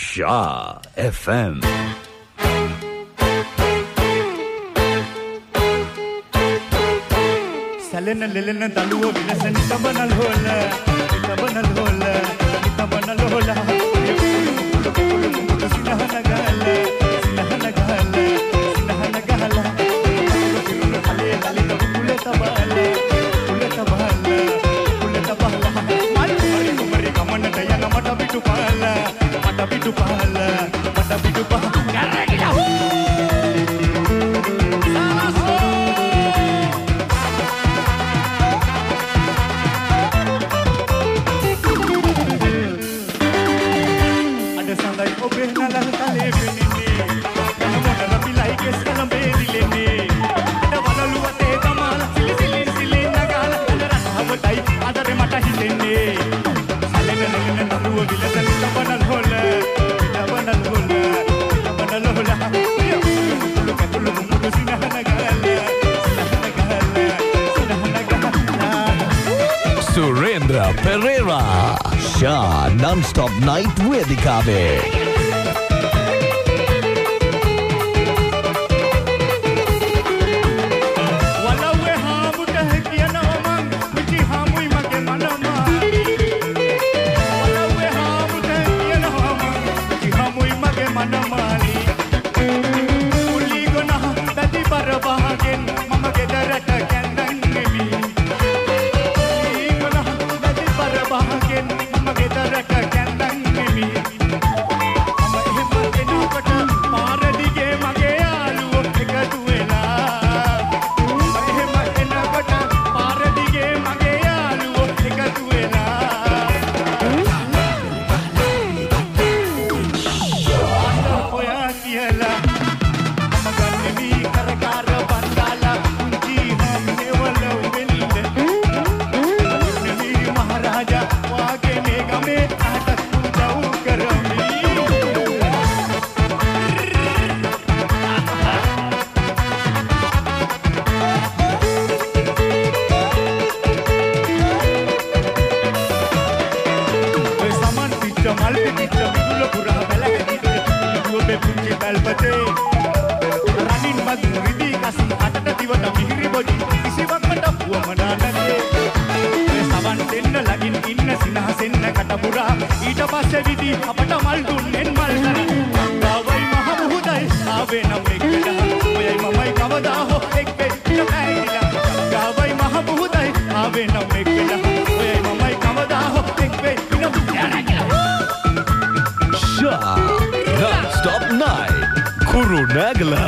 Shah FM. Salena lelena daluwa vilasan tabanal hola sinahana gala ale kule tabala mari kamana dayana mata bitu pala garagila Surendra Pereira. Shah Non-Stop Night Vedikabe. Non-Stop Night Kurunegala.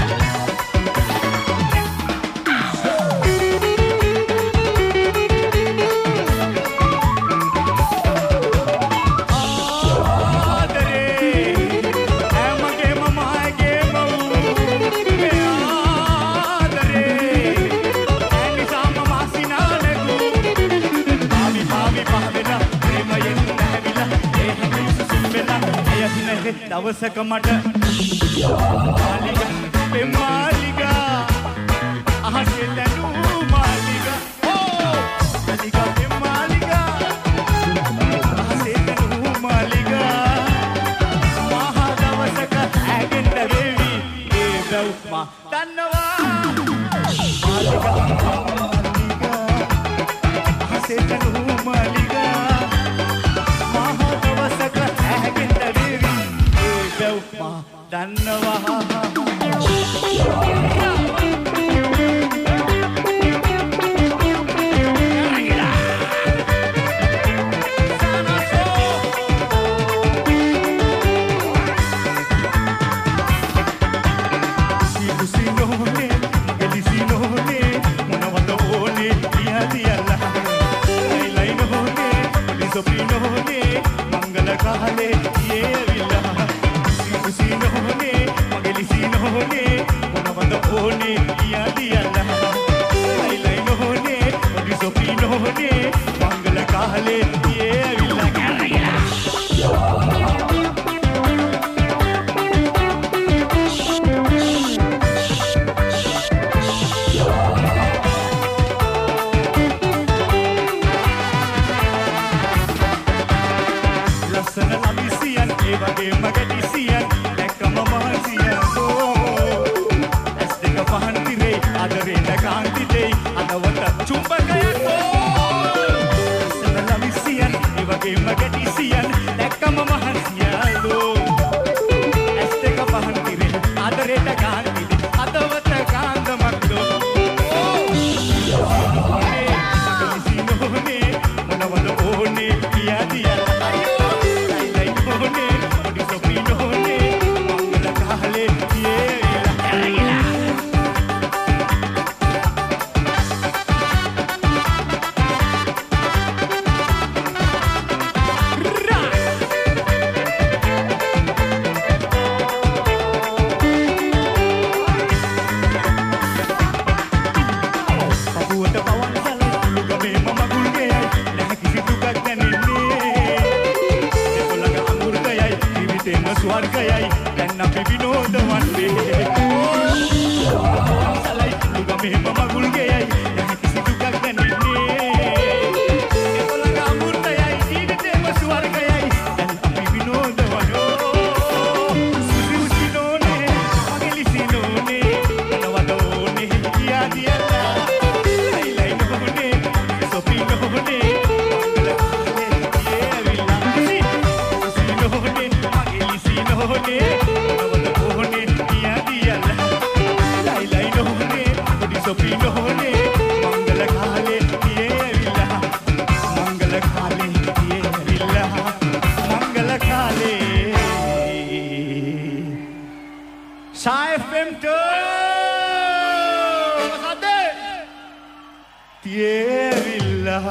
දවසක මට මාලිගා පෙම්මාලිගා අහසේ ලැබු මාලිගා මාලිගා පෙම්මාලිගා අහසේ ලැබු මාලිගා මහා දවසක ඇගෙන්න වේවි ඒ බව් මා දන්නවා මාලිගා අහසේ ලැබු මාලිගා මහා දවසක ඇගෙන්න වේවි දන්නවා වගේ මගටි සියන් දැක්කම මහන්සියෝ ඇස් දෙක පහන් තිරේ අදරේ නැකාන්ති දෙයි අදවත චුම්බකයක් සනල විසියන් ඒ වගේ මගටි සියන් දැක්කම මහන්සියෝ ඇස් දෙක පහන් තිරේ අදරේ නැකාන්ති දෙයි අදවත කාන්දමක්දෝ ස්වර්ගයයි දැන් අපි විනෝද වන්නේ සලයි දුක මෙහෙම මගුල් ගෙයයි දැන් කිසි දුකක් දැනෙන්නේ ඒගොල්ලන්ගේ අමෘතයයි ජීවිතේම ස්වර්ගයයි දැන් අපි විනෝද වනෝ සුසිනෝනේ මගේ ලිසිනෝනේ නවදෝනේ කියා දියලා ලයි ලයි නෝනේ සොපිනෝනේ Sai FM tu, ada Tierilla.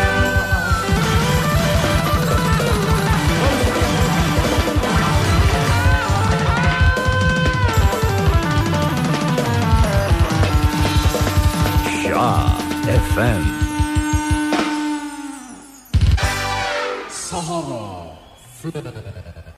Shah FM. Sahara.